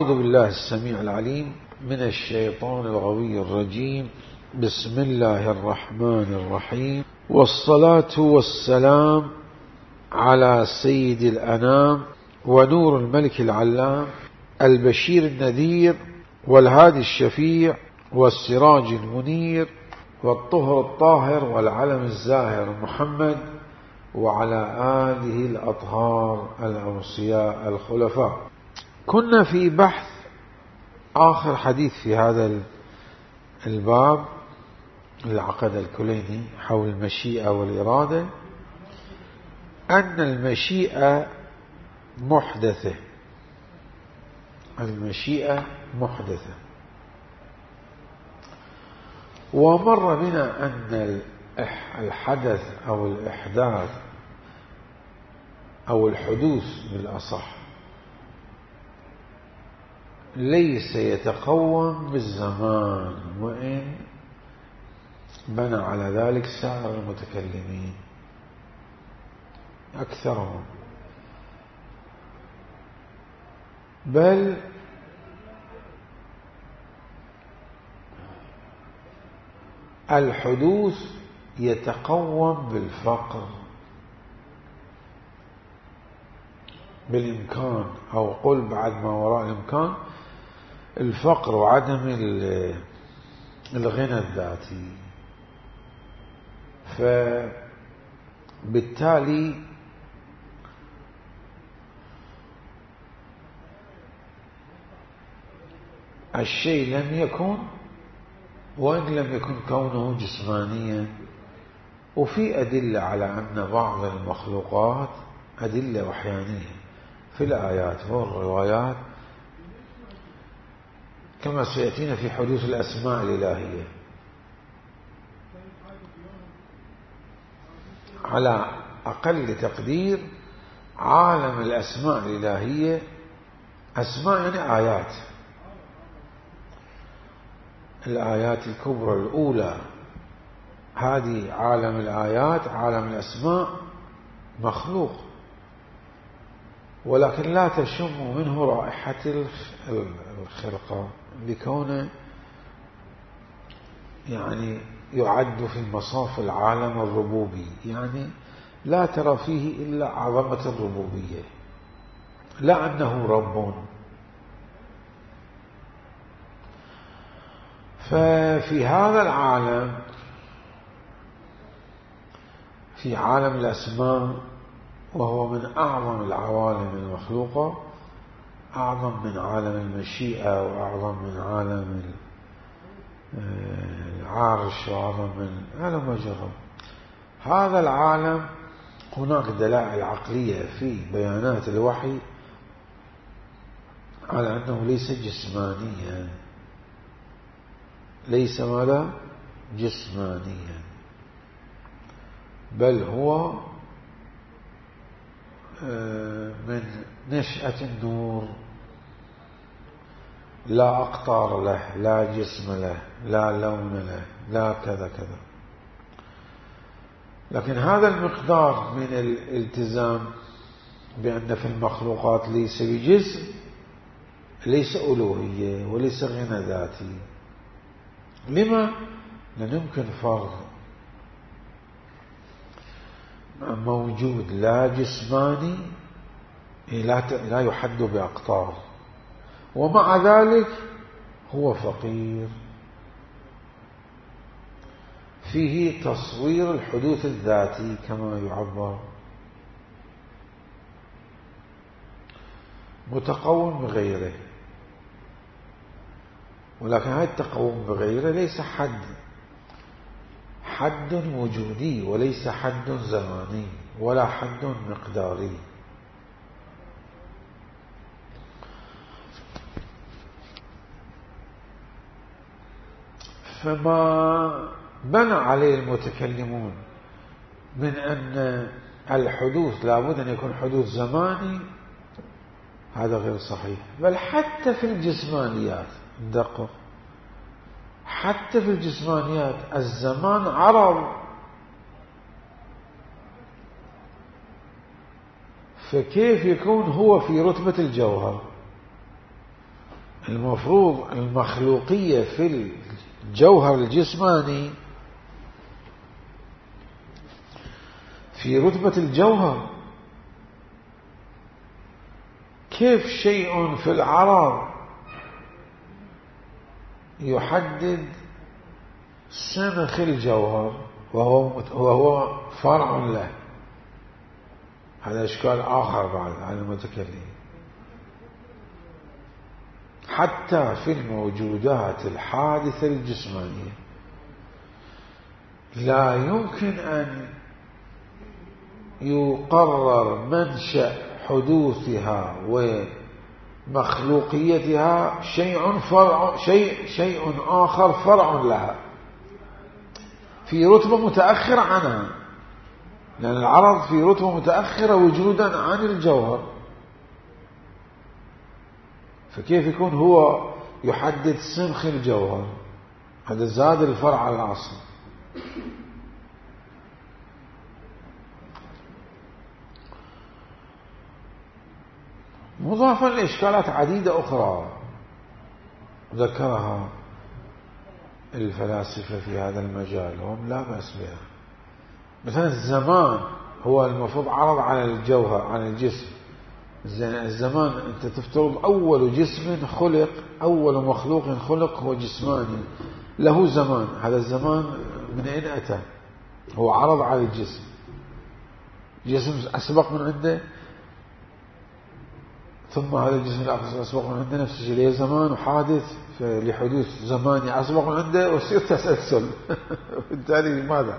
أعوذ بالله السميع العليم من الشيطان الغوي الرجيم. بسم الله الرحمن الرحيم، والصلاة والسلام على سيد الأنام ونور الملك العلام البشير النذير والهادي الشفيع والسراج المنير والطهر الطاهر والعلم الزاهر محمد وعلى آله الأطهار الأوصياء الخلفاء. كنا في بحث آخر حديث في هذا الباب العقد الكليني حول المشيئة والإرادة، أن المشيئة محدثة. المشيئة محدثة. ومر بنا أن الحدث أو الإحداث أو الحدوث بالأصح ليس يتقوم بالزمان، وإن بنى على ذلك سائر المتكلمين أكثرهم، بل الحدوث يتقوم بالفقر بالإمكان، أو قل بعد ما وراء الإمكان، الفقر وعدم الغنى الذاتي. فبالتالي الشيء لم يكن، وإن لم يكن كونه جسمانيا. وفي أدلة على أن بعض المخلوقات أدلة وحيانية في الآيات والروايات، كما سيأتينا في حدوث الأسماء الإلهية. على أقل تقدير عالم الأسماء الإلهية، أسماء يعني آيات، الآيات الكبرى الأولى، هذه عالم الآيات، عالم الأسماء مخلوق، ولكن لا تشم منه رائحة الخلقة، لكونه يعني يعد في مصاف العالم الربوبي، يعني لا ترى فيه إلا عظمة الربوبية، لا أنه رب. ففي هذا العالم، في عالم الأسماء، وهو من أعظم العوالم المخلوقة، أعظم من عالم المشيئة، وأعظم من عالم العرش، وأعظم من عالم وجهه. هذا العالم هناك دلائل عقلية في بيانات الوحي على أنه ليس جسمانيا، ليس ولا جسمانيا، بل هو من نشأة النور، لا أقطار له، لا جسم له، لا لون له، لا كذا كذا. لكن هذا المقدار من الالتزام بأن في المخلوقات ليس بجسم، ليس ألوهية وليس غنى ذاتي. لما؟ لأن يمكن فرض موجود لا جسماني لا يحد بأقطار، ومع ذلك هو فقير، فيه تصوير الحدوث الذاتي كما يعبر، متقوم بغيره. ولكن هذا التقوم بغيره ليس حد وجودي، وليس حد زماني، ولا حد مقداري. فما بنى عليه المتكلمون من أن الحدوث لابد أن يكون حدوث زماني، هذا غير صحيح. بل حتى في الجسمانيات، دقق، حتى في الجسمانيات الزمان عرض، فكيف يكون هو في رتبة الجوهر؟ المفروض المخلوقية في الجوهر الجسماني في رتبة الجوهر. كيف شيء في العرض يحدد سمخ الجوهر وهو فرع له؟ هذا إشكال آخر بعد على المتكلم. حتى في الموجودات الحادثة الجسمانية لا يمكن أن يقرر منشأ حدوثها ومخلوقيتها شيء آخر فرع لها في رتبة متأخرة عنها، لأن العرض في رتبة متأخرة وجودا عن الجوهر، فكيف يكون هو يحدد سمخ الجوهر؟ هذا زاد الفرع على الأصل. مضافا لإشكالات عديدة أخرى ذكرها الفلاسفة في هذا المجال وهم لا بأس بها. مثلا الزمان هو المفروض عرض على الجوهر، على الجسم. الزمان أنت تفترض أول جسم خلق، أول مخلوق خلق هو جسماني له زمان. هذا الزمان من أين أتى؟ هو عرض على الجسم، جسم أسبق من عنده، ثم هذا الجسم الأسبق من عنده نفس الشيء، له زمان وحادث لحدوث زماني أسبق من عنده ويصير تسلسل. بالتالي لماذا؟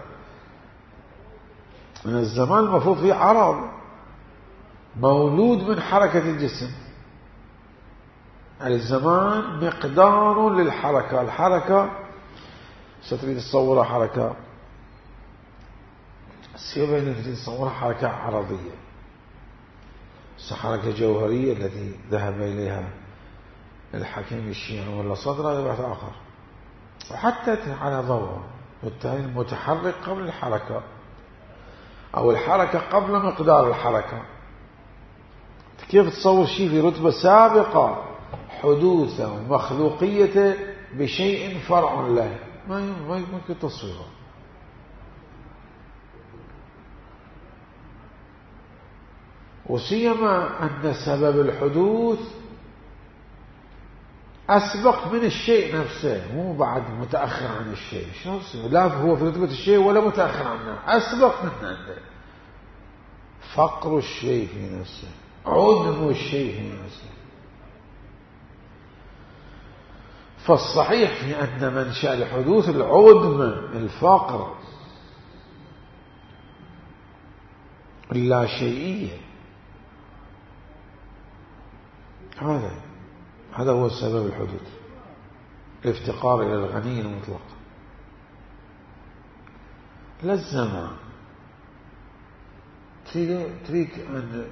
من الزمان المفروض فيه عرض مولود من حركة الجسم. الزمان مقدار للحركة. الحركة ستريد تصورها حركة سيبين تريد تصورها حركة عرضية، حركة جوهرية التي ذهب إليها الحكيم الشيعي ولا صدر هذا بحث آخر، وحتى على ضوء. بالتالي المتحرك قبل الحركة أو الحركة قبل مقدار الحركة. كيف تصور شيء في رتبة سابقة حدوثه ومخلوقيته بشيء فرع له؟ ما يمكن تصويره. وسيما أن سبب الحدوث أسبق من الشيء نفسه، مو بعد متأخر عن الشيء. لا هو في رتبة الشيء ولا متأخر عنه، أسبق منه عنده. فقر الشيء في نفسه، عدم الشيء في نفسه. فالصحيح في أن منشأ الحدوث العدم، الفقر، اللا شيئية. هذا هو سبب الحدوث، الافتقار إلى الغني المطلق. لا الزمان. تريد أن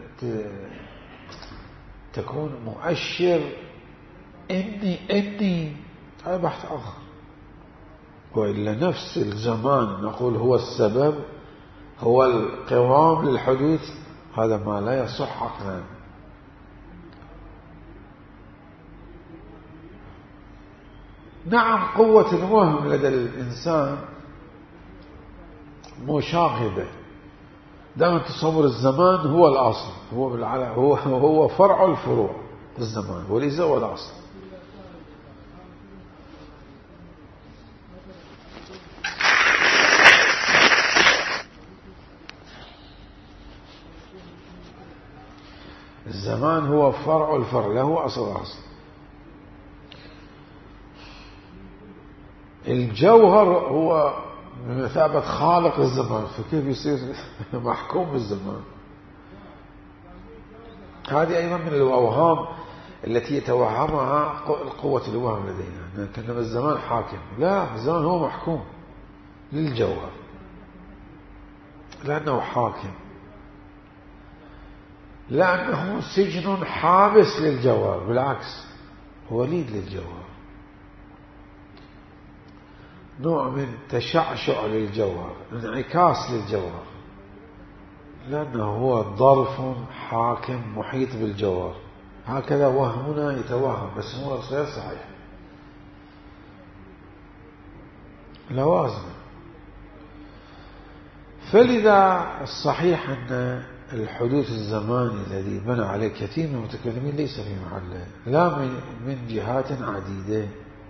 تكون مؤشر إني هذا بحث آخر. وإلا نفس الزمان نقول هو السبب، هو القوام للحدوث، هذا ما لا يصح عقلا. نعم قوة الوهم لدى الإنسان مشاغبة. دائما تصور الزمان هو الأصل، هو فرع الفروع. الزمان وليس هو الأصل. الزمان هو فرع الفرع، له أصل. الجوهر هو بمثابة خالق الزمان، فكيف يصير محكوم بالزمان؟ هذه أيضا من الأوهام التي يتوهمها قوة الوهم لدينا، كأن الزمان حاكم. لا، الزمان هو محكوم للجوهر لأنه حاكم، لأنه سجن حابس للجوهر. بالعكس هو وليد للجوهر، نوع من تشعشع للجوهر، انعكاس للجوهر، لأنه هو ظرف حاكم محيط بالجوهر. هكذا وهمنا يتوهم، بس هو غير صحيح. لوازم. فلذا الصحيح أن الحدوث الزماني الذي بنى عليه كثير من المتكلمين ليس في محله، لا من جهات عديدة.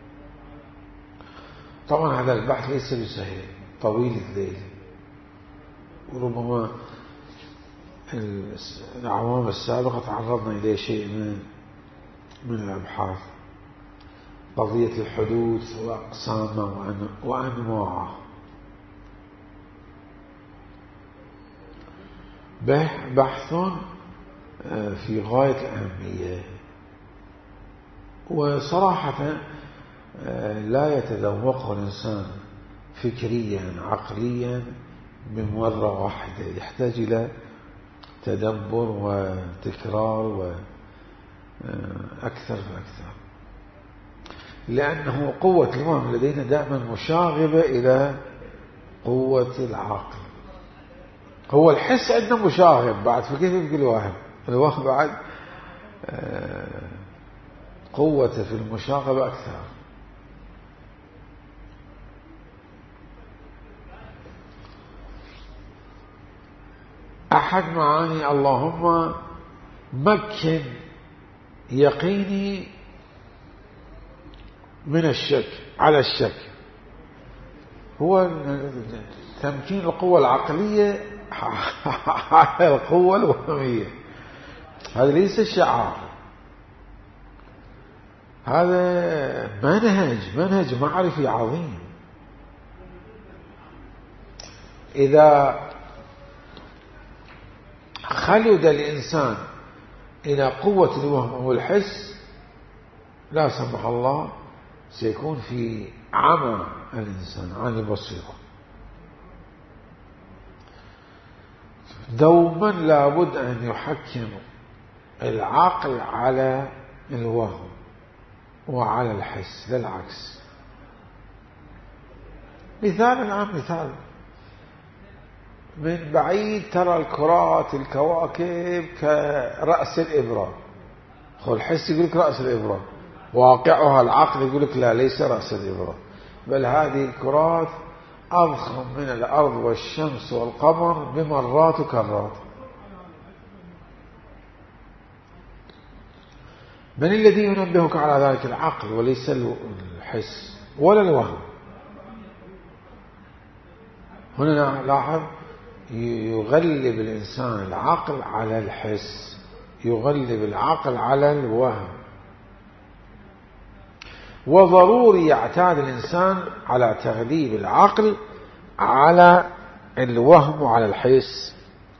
طبعا هذا البحث ليس بسهل، طويل الليل، وربما الأعوام السابقة تعرضنا إلى شيء من الأبحاث، قضية الحدوث وأقسامه وأنواعه. بحث في غاية الأهمية، وصراحة لا يتذوقه الإنسان فكريا عقليا بمرة واحدة، يحتاج إلى تدبر وتكرار وأكثر فأكثر، لأنه قوة الوهم لدينا دائما مشاغبة إلى قوة العقل. هو الحس عندنا مشاغب بعد، فكيف يبقى الوهم؟ الوهم بعد قوته في المشاغبة أكثر. أحد معاني اللهم مكن يقيني من الشك على الشك، هو تمكين القوة العقلية على القوة الوهمية. هذا ليس شعار، هذا منهج معرفي عظيم. إذا خلد الإنسان إلى قوة الوهم والحس لا سمح الله سيكون في عمى الإنسان عن البصيرة. دوما لابد أن يحكم العقل على الوهم وعلى الحس، لا العكس. مثال من بعيد ترى الكرات الكواكب كرأس الإبرة، خو الحس يقول لك رأس الإبرة، واقعها العقل يقول لك لا، ليس رأس الإبرة، بل هذه الكرات أضخم من الأرض والشمس والقمر بمرات وكرات. من الذي ينبهك على ذلك؟ العقل وليس الحس ولا الوهم. هنا لاحظ يغلب الإنسان العقل على الحس، يغلب العقل على الوهم، وضروري يعتاد الإنسان على تغليب العقل على الوهم وعلى الحس.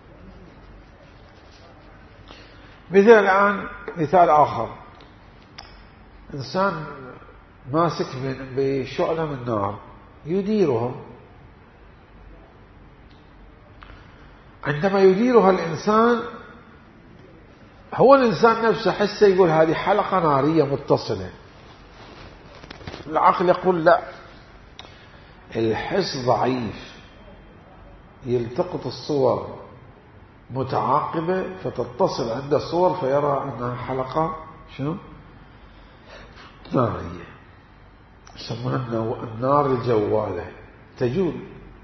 مثال آخر، إنسان ماسك بشعلة من نار يديرهم، عندما يديرها الإنسان هو الإنسان نفسه حسه يقول هذه حلقة نارية متصلة، العقل يقول لا، الحس ضعيف، يلتقط الصور متعاقبة فتتصل عند الصور فيرى أنها حلقة نارية، يسمونها النار الجوالة تجول.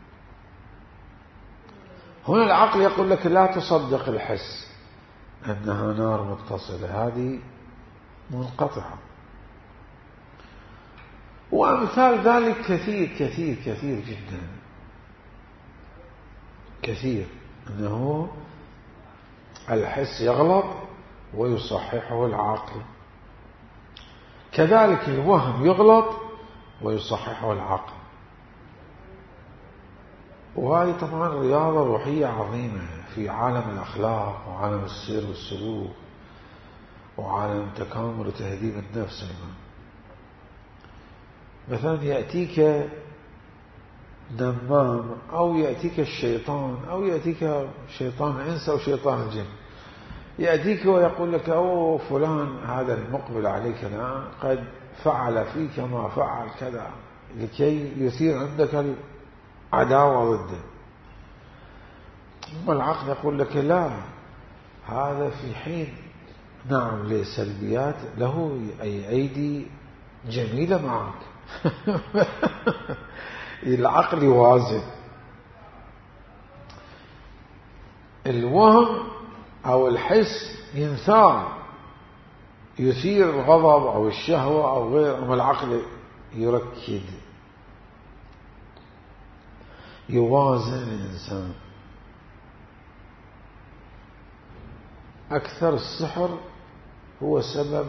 هنا العقل يقول لك لا تصدق الحس أنها نار متصلة، هذه منقطعة. وأمثال ذلك كثير كثير كثير جدا، كثير، أنه الحس يغلط ويصححه العقل، كذلك الوهم يغلط ويصححه العقل. وهذه طبعا رياضة روحية عظيمة في عالم الأخلاق وعالم السير والسلوك وعالم تكامل وتهذيب النفس. مثلا يأتيك نمام أو يأتيك الشيطان أو يأتيك شيطان الإنس أو شيطان الجن، يأتيك ويقول لك أوه فلان هذا المقبل عليك الآن قد فعل فيك ما فعل كذا، لكي يثير عندك العداوة ضده. ثم العقل يقول لك لا، هذا في حين نعم له سلبيات، له أي أيدي جميلة معك. العقل يوازن. الوهم أو الحس ينثار، يثير الغضب أو الشهوة أو غير، أما العقل يركد، يوازن الإنسان. أكثر السحر هو سبب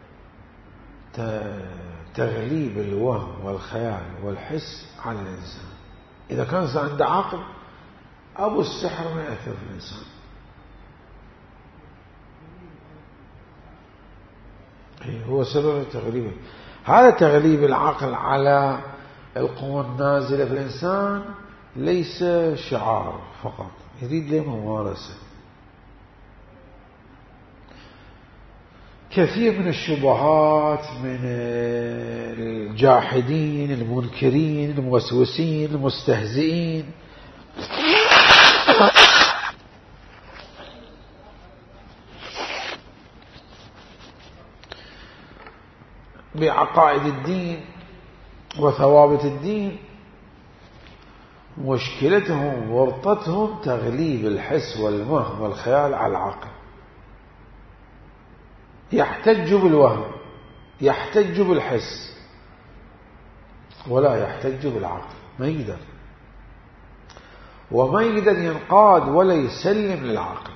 تغليب الوهم والخيال والحس على الإنسان. إذا كان عنده عقل أبو السحر ما يأثر في الإنسان. هو سبب تغليبه. هذا تغليب العقل على القوى النازلة في الإنسان ليس شعار فقط، يريد له ممارسة. كثير من الشبهات من الجاحدين المنكرين الموسوسين المستهزئين بعقائد الدين وثوابت الدين، مشكلتهم ورطتهم تغليب الحس والوهم والخيال على العقل. يحتج بالوهم، يحتج بالحس، ولا يحتج بالعقل. ما يقدر، وما يقدر ينقاد ولا يسلم للعقل.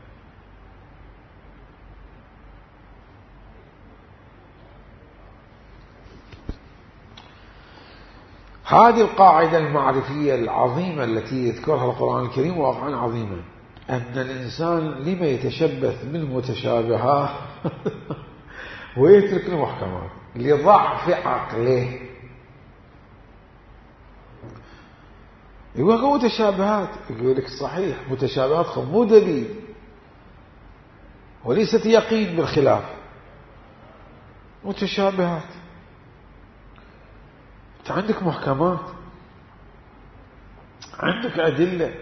هذه القاعدة المعرفية العظيمة التي يذكرها القرآن الكريم واقعا عظيما، أن الإنسان لما يتشبث بالمتشابهات ويترك المحكمات لضعف عقله. يقول متشابهات، يقول لك صحيح متشابهات مو دليل وليست يقين بالخلاف. متشابهات، أنت عندك محكمات، عندك أدلة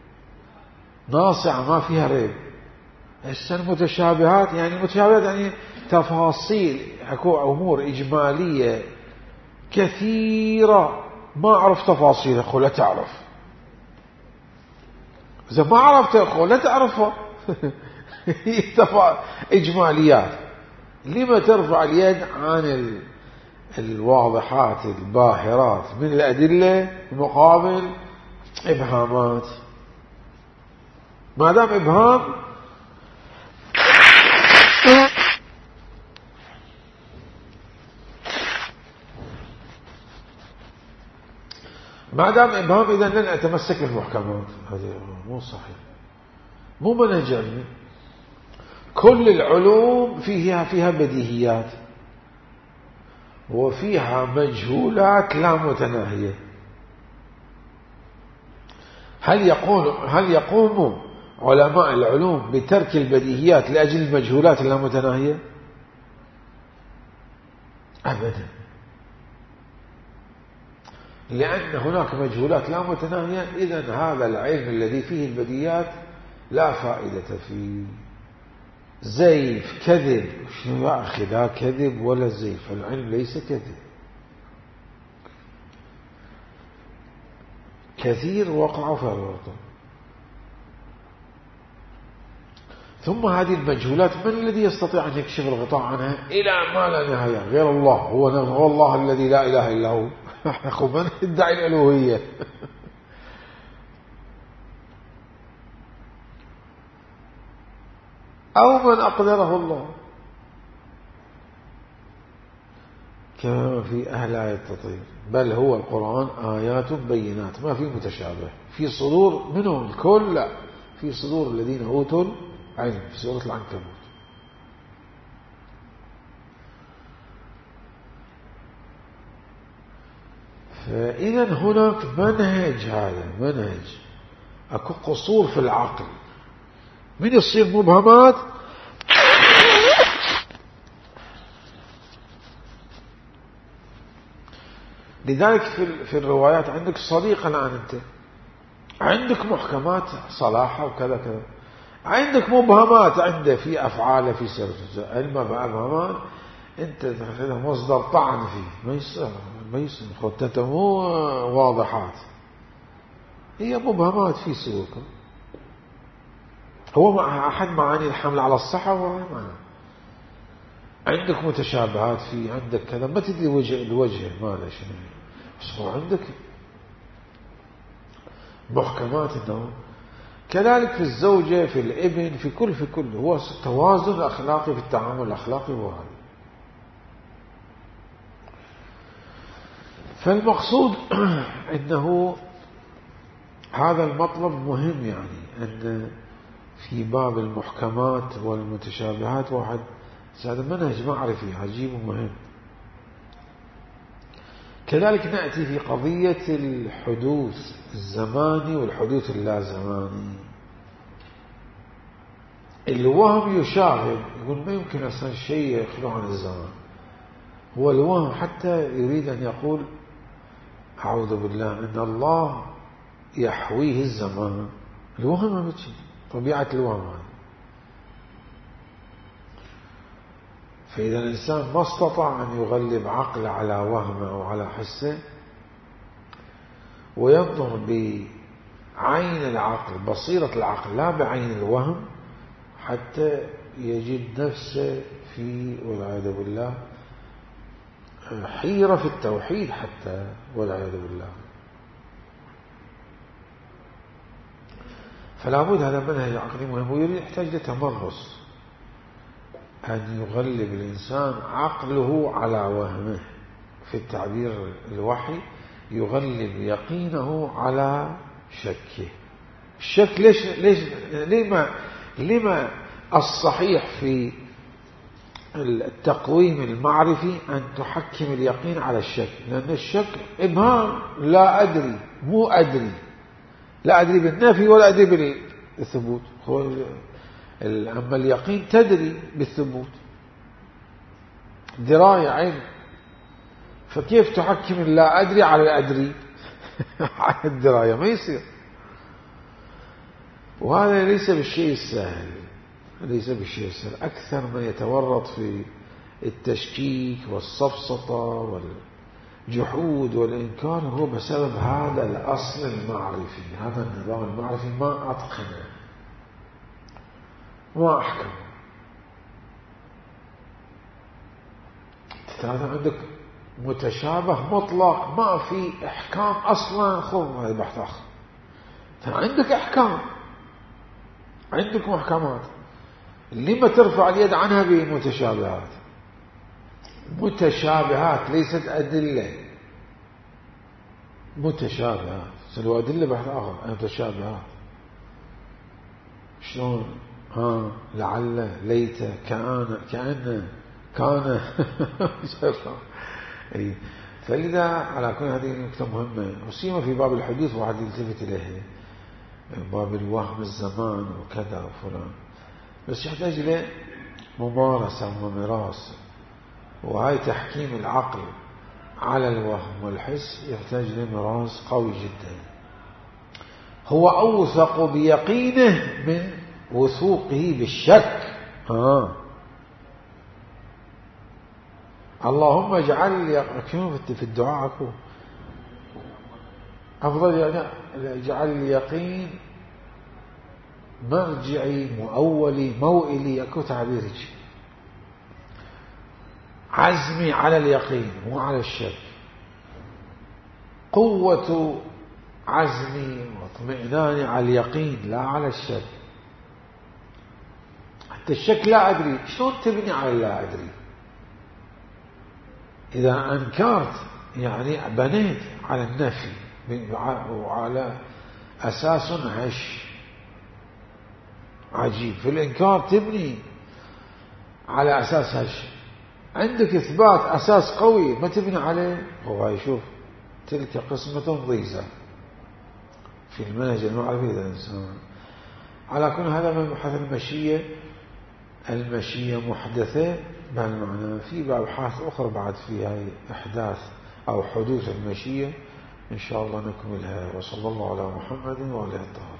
ناصعة ما فيها ريب. المتشابهات يعني متشابهات يعني تفاصيل، اكو امور اجماليه كثيره ما اعرف تفاصيلها. خو لا تعرف، اذا ما عرفت خو لا تعرفها. اجماليات. لما ترفع اليد عن الواضحات الباهرات من الادله مقابل ابهامات؟ ما دام ابهام إذا لن أتمسك بالمحكمات. هذا مو صحيح، مو منهج علمي. كل العلوم فيها بديهيات وفيها مجهولات لا متناهية. هل يقوم علماء العلوم بترك البديهيات لأجل المجهولات اللامتناهية؟ أبدا، لأن هناك مجهولات لا متناهية. إذن هذا العلم الذي فيه البديهيات لا فائدة فيه. زيف، كذب، شنو يا أخي؟ لا كذب ولا زيف، العلم ليس كذب. كثير وقعوا في الورطة. ثم هذه المجهولات من الذي يستطيع أن يكشف الغطاء عنها إلى ما لا نهاية غير الله؟ هو الله الذي لا إله إلا هو. من يدعي الألوهية؟ أو من أقدره الله، كما في أهل آية التطهير. بل هو القرآن آيات بينات ما في متشابه في صدور منهم الكل، لا، في صدور الذين أوتوا العلم، في سورة العنكبوت. فإذا هناك منهج، هذا منهج. أكو قصور في العقل، من يصير مبهمات. لذلك في الروايات عندك صديق الآن، أنت عندك محكمات صلاحة وكذا كذا، عندك مبهمات، عنده في أفعاله في سيرته، علما بأبهمان أنت تأخذها مصدر طعن فيه، ما يصير خطته مو واضحات، هي مبهمات في سلوكه. هو مع أحد معاني الحمل على الصحة وهو معنا. عندك متشابهات فيه، عندك كذا ما تدري الوجه ماذا شنو، بس هو عندك محكمات النوم. كذلك في الزوجة، في الابن، في كل هو توازن أخلاقي في التعامل الأخلاقي وهذا. فالمقصود أنه هذا المطلب مهم، يعني أن في باب المحكمات والمتشابهات واحد هذا منهج معرفي عجيب ومهم. كذلك نأتي في قضية الحدوث الزماني والحدوث اللازماني. الوهم يشاهد، يقول ما يمكن أصلا شيء يخلو عن الزمان. هو الوهم حتى يريد أن يقول أعوذ بالله أن الله يحويه الزمان. الوهم ما بتشي طبيعة الوهم هذا. فإذا الإنسان ما استطاع أن يغلب عقله على وهمه أو على حسه وينظر بعين العقل، بصيرة العقل، لا بعين الوهم، حتى يجد نفسه في والعياذ بالله حيرة في التوحيد حتى والعياذ بالله. فلا بد هذا منهج عقلي مهم، ويريد يحتاج لتمرس أن يغلب الإنسان عقله على وهمه. في التعبير الوحي يغلب يقينه على شكه. الشك لما الصحيح في التقويم المعرفي أن تحكم اليقين على الشك، لأن الشك إبهام، لا أدري، مو أدري، لا أدري بالنفي ولا أدري بالثبوت. أما اليقين تدري بالثبوت، دراية علم. فكيف تحكم لا أدري على الأدري على الدراية؟ ما يصير. وهذا ليس بالشيء السهل، ليس بالشيء السهل. أكثر من يتورط في التشكيك والسفسطة والجحود والإنكار هو بسبب هذا الأصل المعرفي، هذا النظام المعرفي ما أتقنه ما أحكم. هذا عندك متشابه مطلق ما في إحكام أصلا، خذ هذا بحث آخر. عندك أحكام، عندك محكمات، لما ترفع اليد عنها بمتشابهات؟ متشابهات ليست أدلة، متشابهات. سلوا أدلة بحث آخر، متشابهات. شلون؟ لعل، ليت، كأن كان فلذا على كل هذه النقطة مهمة، وسيما في باب الحديث واحد يلتفت إليه، باب الوهم الزمان وكذا وفلان، بس يحتاج إلى ممارسة وممارسة. وهاي تحكيم العقل على الوهم والحس يحتاج لمراس قوي جدا. هو أوثق بيقينه من وثوقه بالشك. اللهم اجعل في الدعاء أكو أفضل، يعني اجعل اليقين مرجعي مؤولي موئلي، أكو تعبيرك عزمي على اليقين مو على الشك، قوة عزمي واطمئناني على اليقين لا على الشك. حتى الشك لا أدري، شلون تبني على لا أدري؟ إذا أنكرت يعني بنيت على النفي وعلى أساس هش عجيب. في الإنكار تبني على أساس هش، عندك إثبات أساس قوي ما تبني عليه. هو يشوف تلك قسمة ضيزة في المنهج المعرفي للإنسان. على كل هذا من بحث المشية محدثة بهالمعنى. في أبحاث أخرى بعد فيها إحداث أو حدوث المشية إن شاء الله نكملها. وصلى الله على محمد وعلى آله الطاهرين.